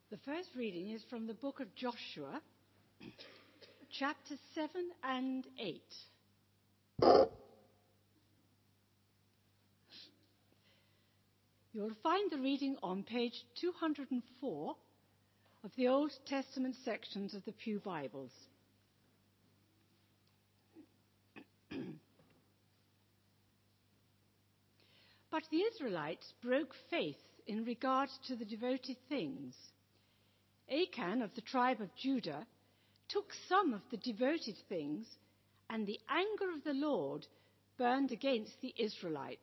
The first reading is from the book of Joshua, chapter 7 and 8. You'll find the reading on page 204 of the Old Testament sections of the Pew Bibles. But the Israelites broke faith in regard to the devoted things. Achan of the tribe of Judah took some of the devoted things, and the anger of the Lord burned against the Israelites.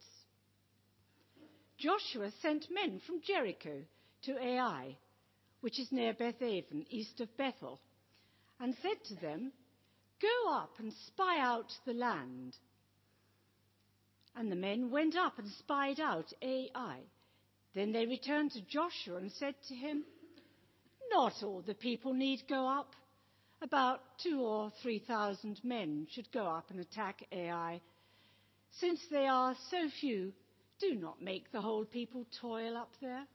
Joshua sent men from Jericho to Ai, which is near Beth-aven, east of Bethel, and said to them, "Go up and spy out the land." And the men went up and spied out Ai. Then they returned to Joshua and said to him, "Not all the people need go up. About 2,000 or 3,000 men should go up and attack Ai. Since they are so few, do not make the whole people toil up there."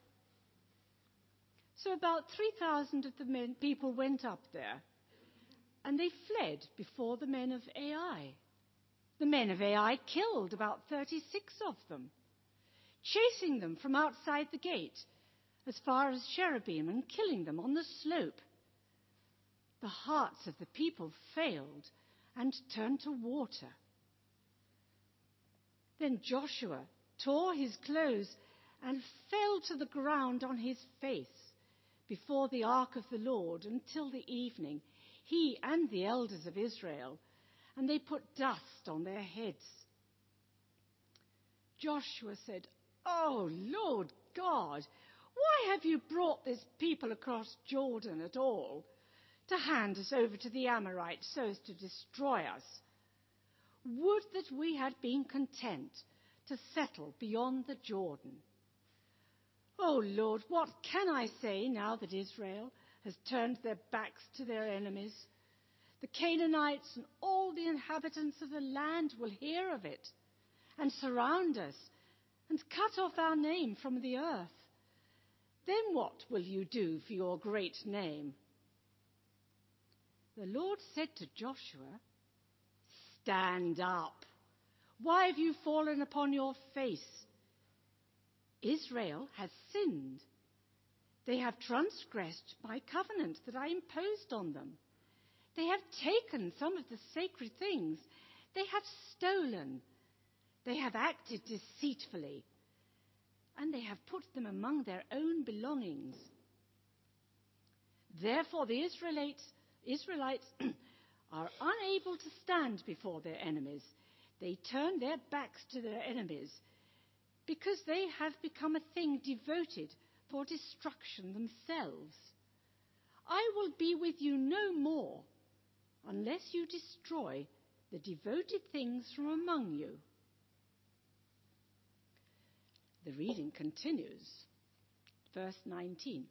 So about 3,000 of the people went up there, and they fled before the men of Ai. The men of Ai killed about 36 of them, chasing them from outside the gate as far as Cherubim and killing them on the slope. The hearts of the people failed and turned to water. Then Joshua tore his clothes and fell to the ground on his face before the ark of the Lord until the evening, he and the elders of Israel, and they put dust on their heads. Joshua said, "Oh, Lord God, why have you brought this people across Jordan at all, to hand us over to the Amorites so as to destroy us? Would that we had been content to settle beyond the Jordan. Oh, Lord, what can I say now that Israel has turned their backs to their enemies? The Canaanites and all the inhabitants of the land will hear of it and surround us and cut off our name from the earth. Then what will you do for your great name?" The Lord said to Joshua, "Stand up. Why have you fallen upon your face? Israel has sinned. They have transgressed my covenant that I imposed on them. They have taken some of the sacred things. They have stolen. They have acted deceitfully. And they have put them among their own belongings. Therefore the Israelites are unable to stand before their enemies. They turn their backs to their enemies because they have become a thing devoted for destruction themselves. I will be with you no more unless you destroy the devoted things from among you." The reading continues. Verse 19.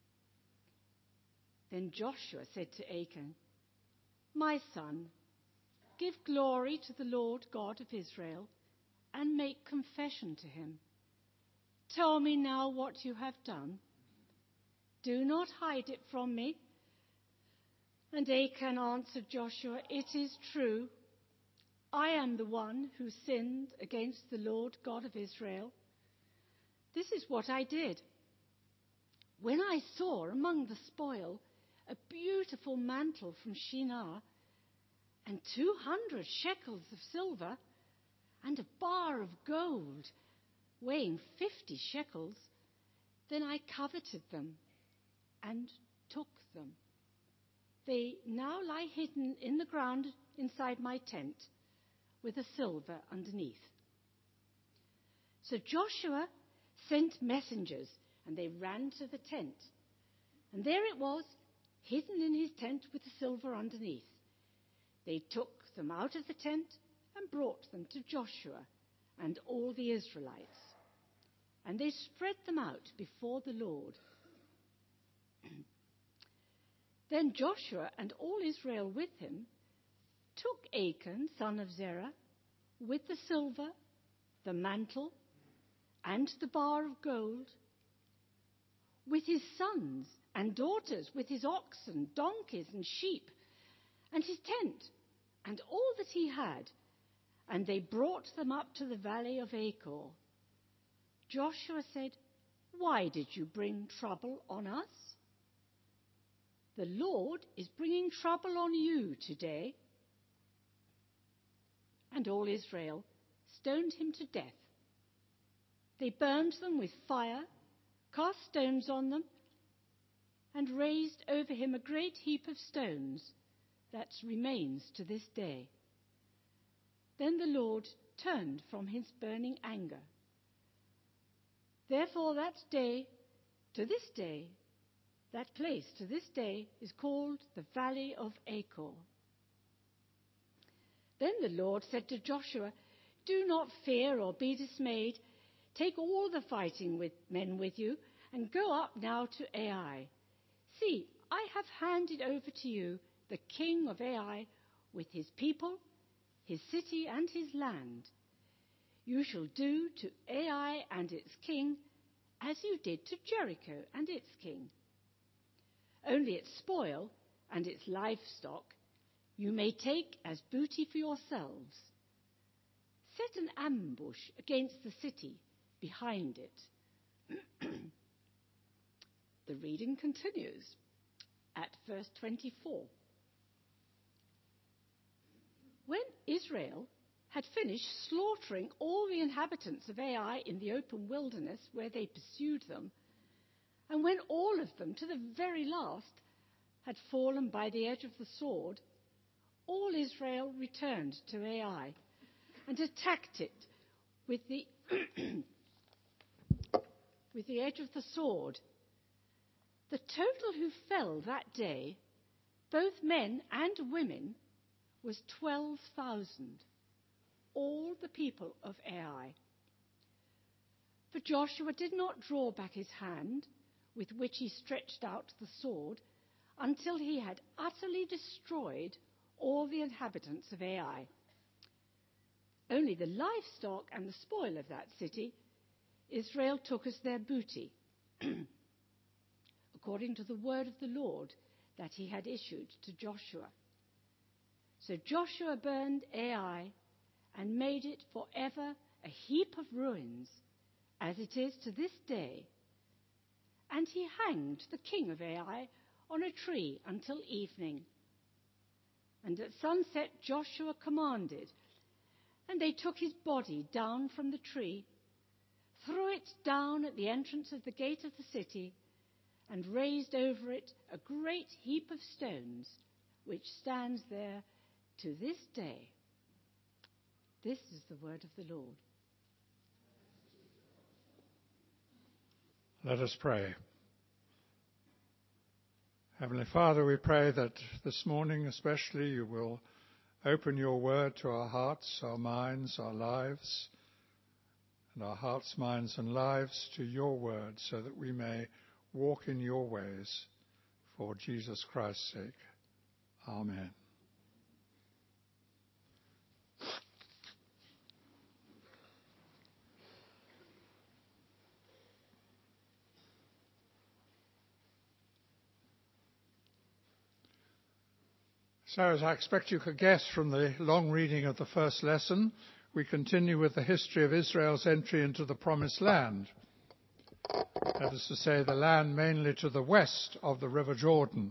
Then Joshua said to Achan, "My son, give glory to the Lord God of Israel and make confession to him. Tell me now what you have done. Do not hide it from me." And Achan answered Joshua, "It is true. I am the one who sinned against the Lord God of Israel. This is what I did. When I saw among the spoil a beautiful mantle from Shinar, and 200 shekels of silver, and a bar of gold weighing 50 shekels, then I coveted them and took them. They now lie hidden in the ground inside my tent, with the silver underneath." So Joshua sent messengers, and they ran to the tent. And there it was, hidden in his tent with the silver underneath. They took them out of the tent and brought them to Joshua and all the Israelites. And they spread them out before the Lord. Then Joshua and all Israel with him took Achan, son of Zerah, with the silver, the mantle, and the bar of gold, with his sons and daughters, with his oxen, donkeys and sheep, and his tent, and all that he had, and they brought them up to the valley of Achor. Joshua said, "Why did you bring trouble on us? The Lord is bringing trouble on you today." And all Israel stoned him to death. They burned them with fire, cast stones on them, and raised over him a great heap of stones that remains to this day. Then the Lord turned from his burning anger. Therefore that place to this day is called the Valley of Achor. Then the Lord said to Joshua, "Do not fear or be dismayed. Take all the fighting men with you and go up now to Ai. See, I have handed over to you the king of Ai with his people, his city and his land. You shall do to Ai and its king as you did to Jericho and its king. Only its spoil and its livestock you may take as booty for yourselves. Set an ambush against the city behind it." The reading continues at verse 24. When Israel had finished slaughtering all the inhabitants of Ai in the open wilderness where they pursued them, and when all of them, to the very last, had fallen by the edge of the sword, all Israel returned to Ai and attacked it with the edge of the sword. The total who fell that day, both men and women, was 12,000, all the people of Ai. For Joshua did not draw back his hand with which he stretched out the sword until he had utterly destroyed all the inhabitants of Ai. Only the livestock and the spoil of that city Israel took as their booty, according to the word of the Lord that he had issued to Joshua. So Joshua burned Ai and made it forever a heap of ruins, as it is to this day. And he hanged the king of Ai on a tree until evening. And at sunset Joshua commanded, and they took his body down from the tree, threw it down at the entrance of the gate of the city, and raised over it a great heap of stones, which stands there to this day. This is the word of the Lord. Let us pray. Heavenly Father, we pray that this morning especially you will open your word to our hearts, our minds, our lives, and our hearts, minds, and lives to your word, so that we may walk in your ways for Jesus Christ's sake. Amen. So, as I expect you could guess from the long reading of the first lesson, we continue with the history of Israel's entry into the Promised Land. That is to say, the land mainly to the west of the River Jordan.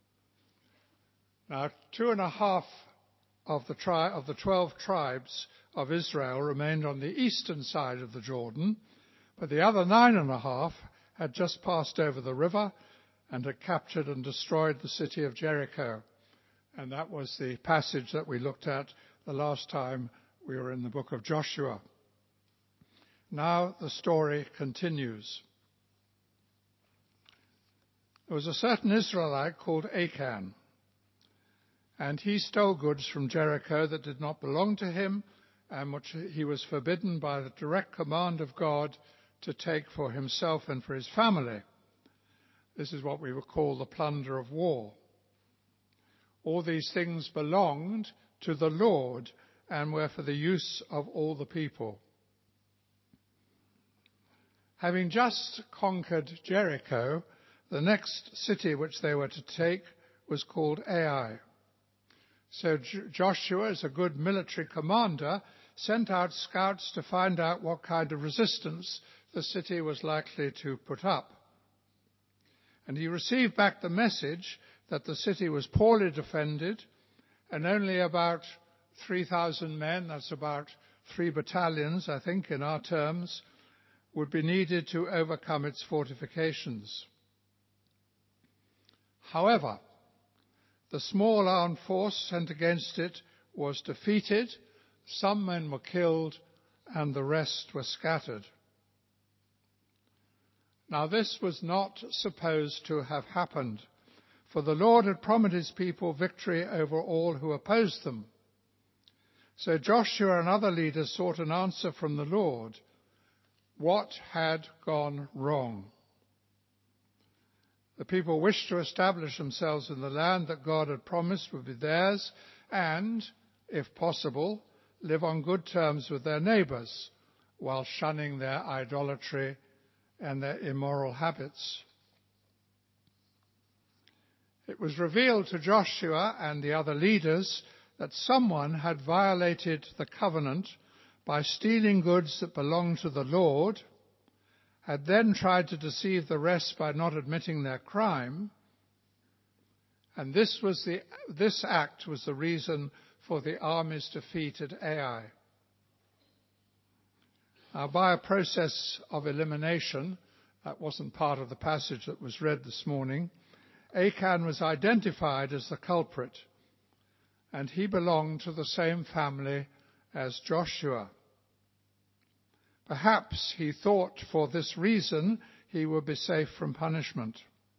Now, 2.5 of the 12 tribes of Israel remained on the eastern side of the Jordan, but the other 9.5 had just passed over the river and had captured and destroyed the city of Jericho. And that was the passage that we looked at the last time we were in the book of Joshua. Now the story continues. There was a certain Israelite called Achan, and he stole goods from Jericho that did not belong to him, and which he was forbidden by the direct command of God to take for himself and for his family. This is what we would call the plunder of war. All these things belonged to the Lord and were for the use of all the people. Having just conquered Jericho, the next city which they were to take was called Ai. So Joshua, as a good military commander, sent out scouts to find out what kind of resistance the city was likely to put up. And he received back the message that the city was poorly defended and only about 3,000 men, that's about 3 battalions, I think, in our terms, would be needed to overcome its fortifications. However, the small armed force sent against it was defeated, some men were killed, and the rest were scattered. Now this was not supposed to have happened, for the Lord had promised his people victory over all who opposed them. So Joshua and other leaders sought an answer from the Lord. What had gone wrong? The people wished to establish themselves in the land that God had promised would be theirs and, if possible, live on good terms with their neighbours while shunning their idolatry and their immoral habits. It was revealed to Joshua and the other leaders that someone had violated the covenant by stealing goods that belonged to the Lord, had then tried to deceive the rest by not admitting their crime, and this act was the reason for the army's defeat at Ai. Now, by a process of elimination, that wasn't part of the passage that was read this morning, Achan was identified as the culprit, and he belonged to the same family as Joshua. Perhaps he thought for this reason he would be safe from punishment.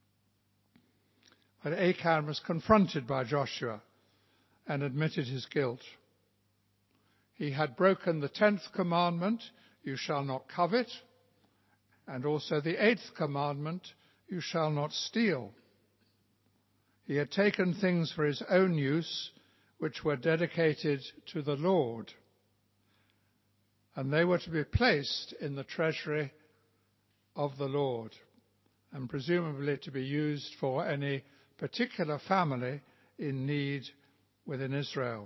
But Achan was confronted by Joshua and admitted his guilt. He had broken the 10th commandment, you shall not covet, and also the 8th commandment, you shall not steal. He had taken things for his own use, which were dedicated to the Lord, and they were to be placed in the treasury of the Lord, and presumably to be used for any particular family in need within Israel.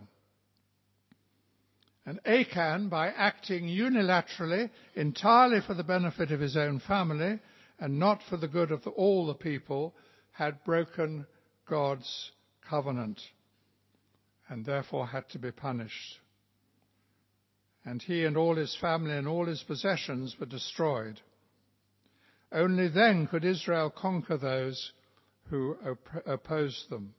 And Achan, by acting unilaterally, entirely for the benefit of his own family, and not for the good of all the people, had broken God's covenant, and therefore had to be punished. And he and all his family and all his possessions were destroyed. Only then could Israel conquer those who opposed them.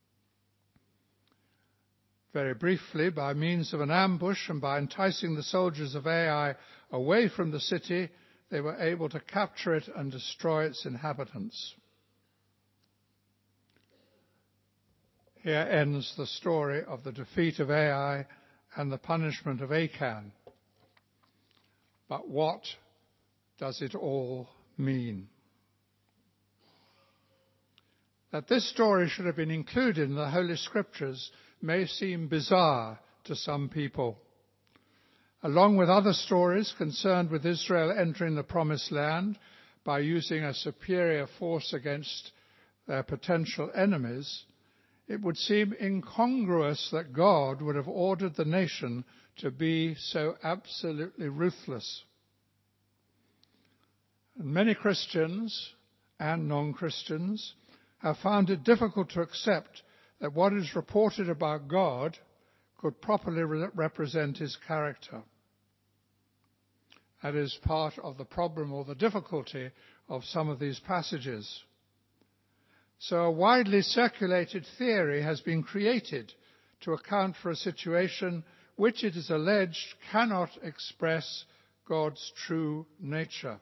Very briefly, by means of an ambush and by enticing the soldiers of Ai away from the city, they were able to capture it and destroy its inhabitants. Here ends the story of the defeat of Ai and the punishment of Achan. But what does it all mean? That this story should have been included in the Holy Scriptures may seem bizarre to some people. Along with other stories concerned with Israel entering the Promised Land by using a superior force against their potential enemies, it would seem incongruous that God would have ordered the nation to be so absolutely ruthless. And many Christians and non-Christians have found it difficult to accept that what is reported about God could properly represent his character. That is part of the problem or the difficulty of some of these passages. So a widely circulated theory has been created to account for a situation which it is alleged cannot express God's true nature.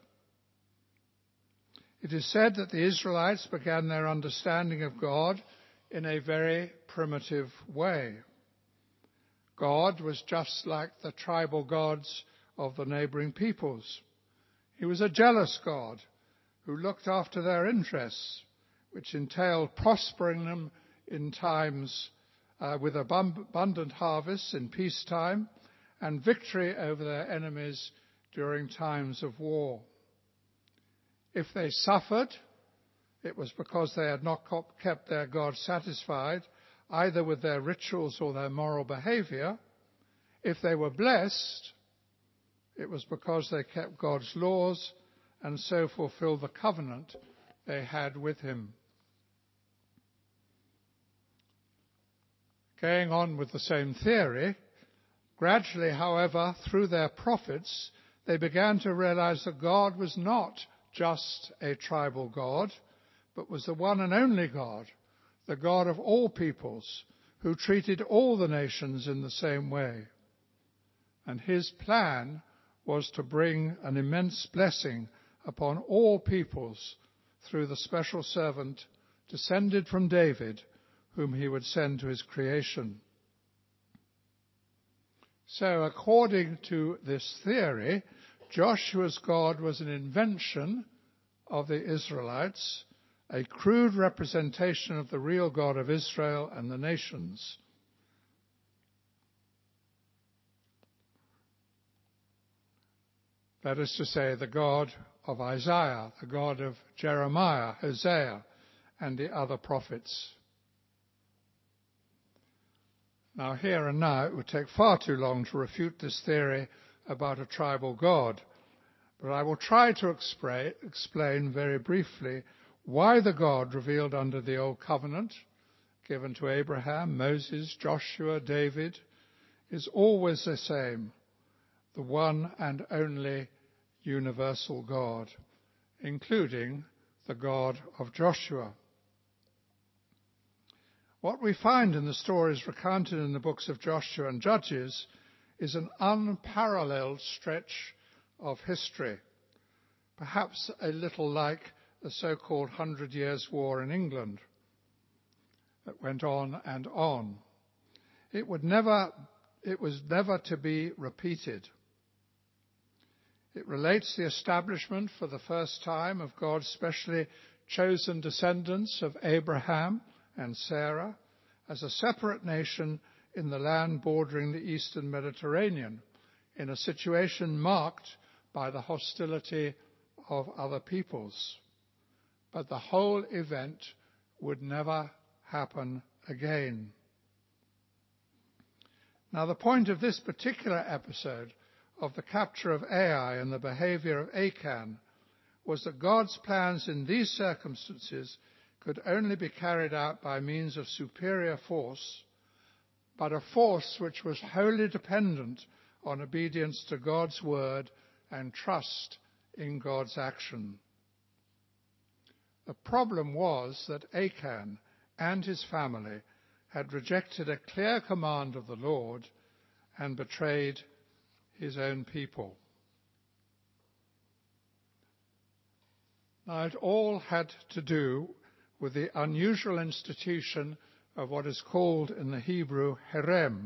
It is said that the Israelites began their understanding of God in a very primitive way. God was just like the tribal gods of the neighboring peoples. He was a jealous God who looked after their interests, which entailed prospering them in times with abundant harvests in peacetime and victory over their enemies during times of war. If they suffered, it was because they had not kept their God satisfied, either with their rituals or their moral behavior. If they were blessed, it was because they kept God's laws and so fulfilled the covenant they had with him. Going on with the same theory, gradually, however, through their prophets, they began to realize that God was not just a tribal God, but was the one and only God, the God of all peoples, who treated all the nations in the same way. And his plan was to bring an immense blessing upon all peoples through the special servant descended from David, whom he would send to his creation. So, according to this theory, Joshua's God was an invention of the Israelites, a crude representation of the real God of Israel and the nations. That is to say, the God of Isaiah, the God of Jeremiah, Hosea, and the other prophets. Now, here and now, it would take far too long to refute this theory about a tribal God, but I will try to explain very briefly why the God revealed under the Old Covenant, given to Abraham, Moses, Joshua, David, is always the same, the one and only universal God, including the God of Joshua. What we find in the stories recounted in the books of Joshua and Judges is an unparalleled stretch of history, perhaps a little like the so-called 100 Years' War in England that went on and on. It was never to be repeated. It relates the establishment for the first time of God's specially chosen descendants of Abraham and Sarah as a separate nation in the land bordering the eastern Mediterranean, in a situation marked by the hostility of other peoples. But the whole event would never happen again. Now, the point of this particular episode of the capture of Ai and the behavior of Achan was that God's plans in these circumstances could only be carried out by means of superior force, but a force which was wholly dependent on obedience to God's word and trust in God's action. The problem was that Achan and his family had rejected a clear command of the Lord and betrayed his own people. Now, it all had to do with the unusual institution of what is called in the Hebrew herem.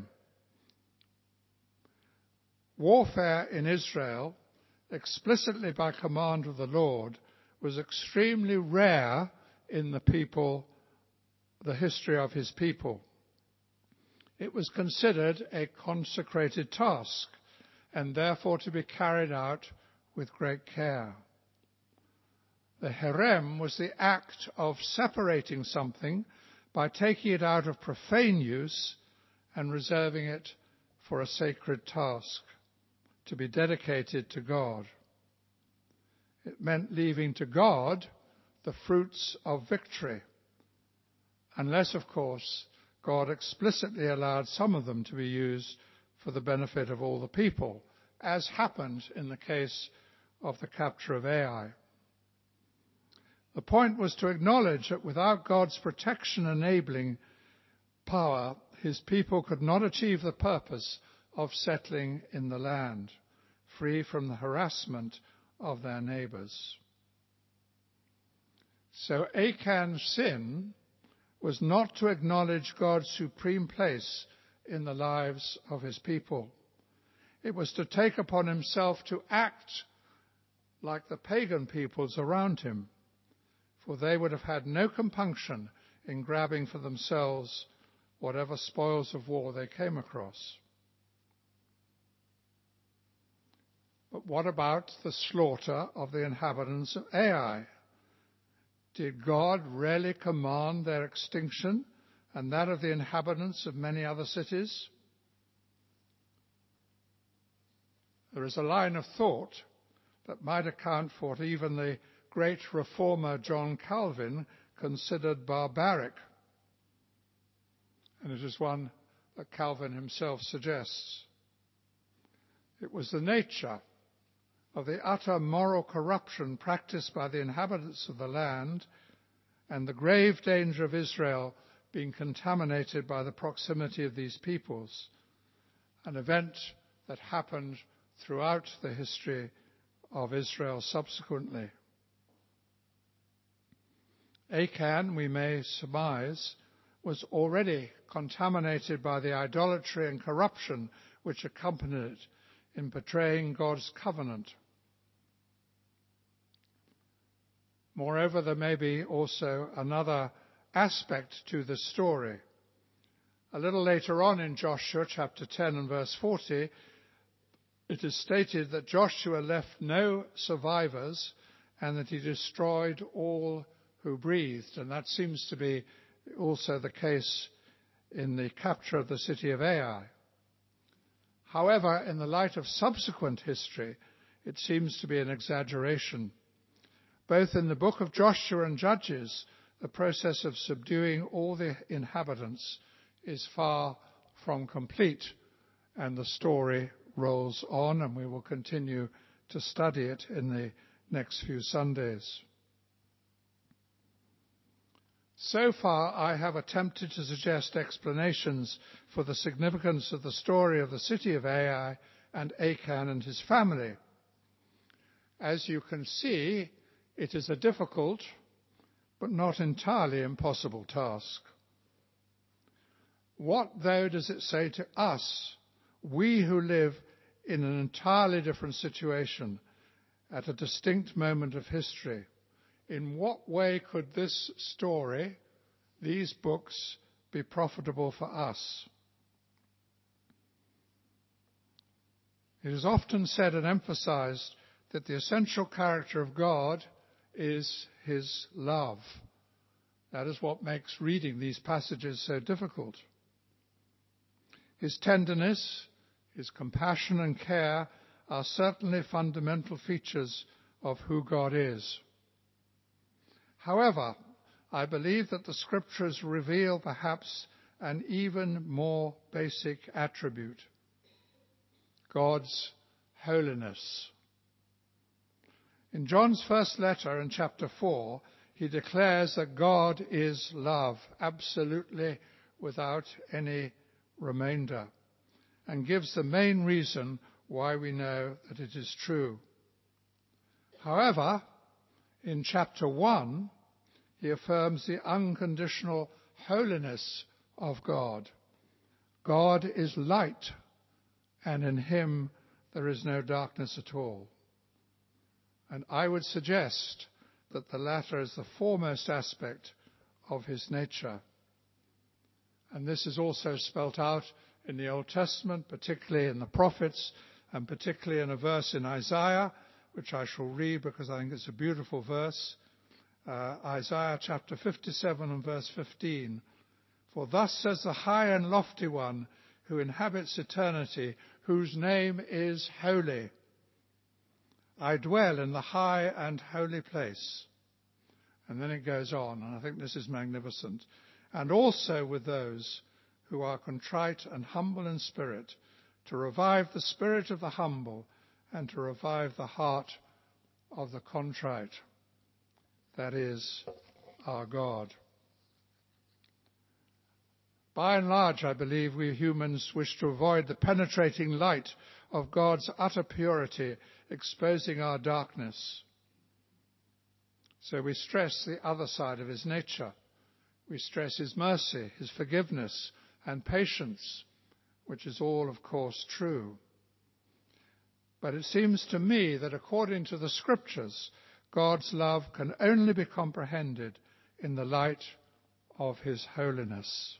Warfare in Israel, explicitly by command of the Lord, was extremely rare in the history of his people. It was considered a consecrated task, and therefore to be carried out with great care. The herem was the act of separating something by taking it out of profane use and reserving it for a sacred task, to be dedicated to God. It meant leaving to God the fruits of victory, unless, of course, God explicitly allowed some of them to be used for the benefit of all the people, as happened in the case of the capture of Ai. The point was to acknowledge that without God's protection enabling power, his people could not achieve the purpose of settling in the land, free from the harassment of their neighbors. So Achan's sin was not to acknowledge God's supreme place in the lives of his people. It was to take upon himself to act like the pagan peoples around him, for they would have had no compunction in grabbing for themselves whatever spoils of war they came across. But what about the slaughter of the inhabitants of Ai? Did God really command their extinction and that of the inhabitants of many other cities? There is a line of thought that might account for what even the great reformer John Calvin considered barbaric, and it is one that Calvin himself suggests. It was the nature of the utter moral corruption practiced by the inhabitants of the land and the grave danger of Israel being contaminated by the proximity of these peoples, an event that happened throughout the history of Israel subsequently. Achan, we may surmise, was already contaminated by the idolatry and corruption which accompanied it in betraying God's covenant. Moreover, there may be also another aspect to this story. A little later on in Joshua chapter 10 and verse 40, it is stated that Joshua left no survivors and that he destroyed all who breathed. And that seems to be also the case in the capture of the city of Ai. However, in the light of subsequent history, it seems to be an exaggeration. Both in the book of Joshua and Judges, the process of subduing all the inhabitants is far from complete, and the story rolls on, and we will continue to study it in the next few Sundays. So far, I have attempted to suggest explanations for the significance of the story of the city of Ai and Achan and his family. As you can see, it is a difficult but not entirely impossible task. What, though, does it say to us, we who live in an entirely different situation at a distinct moment of history? In what way could this story, these books, be profitable for us? It is often said and emphasized that the essential character of God is his love. That is what makes reading these passages so difficult. His tenderness, his compassion and care are certainly fundamental features of who God is. However, I believe that the Scriptures reveal perhaps an even more basic attribute: God's holiness. In John's first letter in chapter 4, he declares that God is love, absolutely without any remainder, and gives the main reason why we know that it is true. However, in chapter 1, he affirms the unconditional holiness of God. God is light, and in him there is no darkness at all. And I would suggest that the latter is the foremost aspect of his nature. And this is also spelt out in the Old Testament, particularly in the prophets, and particularly in a verse in Isaiah, which I shall read because I think it's a beautiful verse. Isaiah chapter 57 and verse 15. For thus says the high and lofty one who inhabits eternity, whose name is holy. I dwell in the high and holy place. And then it goes on, and I think this is magnificent. And also with those who are contrite and humble in spirit, to revive the spirit of the humble and to revive the heart of the contrite. That is our God. By and large, I believe we humans wish to avoid the penetrating light of God's utter purity, exposing our darkness. So we stress the other side of his nature. We stress his mercy, his forgiveness, and patience, which is all, of course, true. But it seems to me that according to the Scriptures, God's love can only be comprehended in the light of his holiness.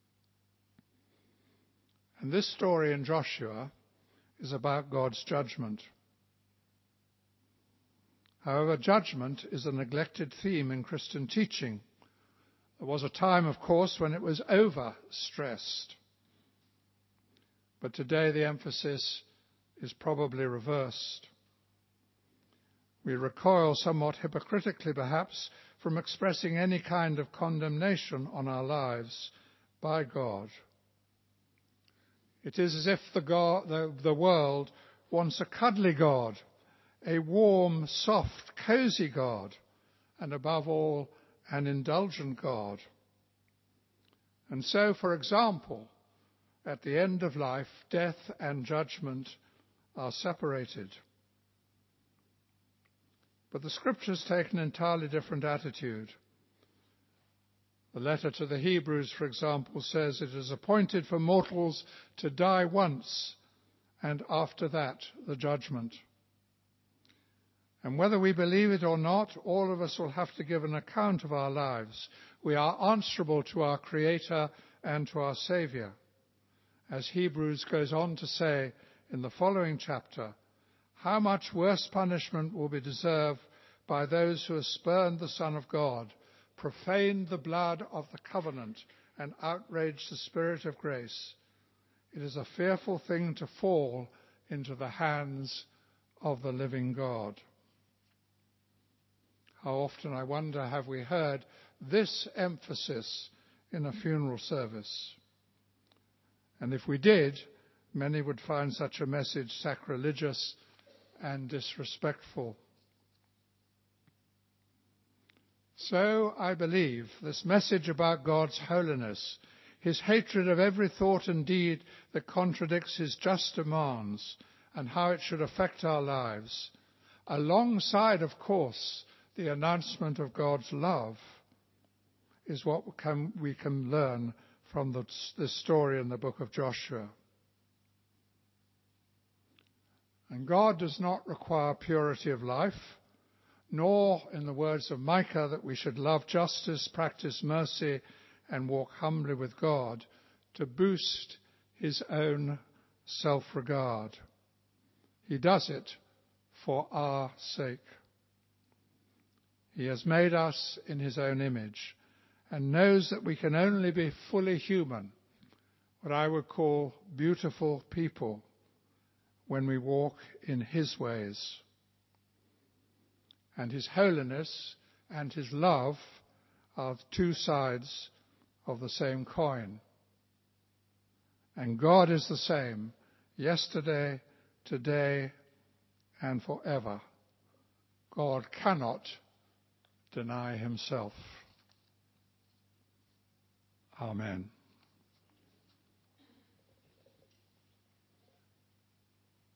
And this story in Joshua is about God's judgment. However, judgment is a neglected theme in Christian teaching. There was a time, of course, when it was overstressed. But today the emphasis is probably reversed. We recoil somewhat hypocritically, perhaps, from expressing any kind of condemnation on our lives by God. It is as if the world wants a cuddly God, a warm, soft, cosy God, and above all, an indulgent God. And so, for example, at the end of life, death and judgment are separated. But the Scriptures take an entirely different attitude. The letter to the Hebrews, for example, says it is appointed for mortals to die once, and after that, the judgment. And whether we believe it or not, all of us will have to give an account of our lives. We are answerable to our Creator and to our Saviour. As Hebrews goes on to say in the following chapter, how much worse punishment will be deserved by those who have spurned the Son of God, profaned the blood of the covenant, and outraged the Spirit of grace. It is a fearful thing to fall into the hands of the living God. How often, I wonder, have we heard this emphasis in a funeral service? And if we did, many would find such a message sacrilegious and disrespectful. So, I believe, this message about God's holiness, his hatred of every thought and deed that contradicts his just demands, and how it should affect our lives, alongside, of course, the announcement of God's love, is what we can learn from this story in the book of Joshua. And God does not require purity of life, nor, in the words of Micah, that we should love justice, practice mercy, and walk humbly with God to boost his own self-regard. He does it for our sake. He has made us in his own image and knows that we can only be fully human, what I would call beautiful people, when we walk in his ways. And his holiness and his love are two sides of the same coin. And God is the same yesterday, today, and forever. God cannot deny himself. Amen.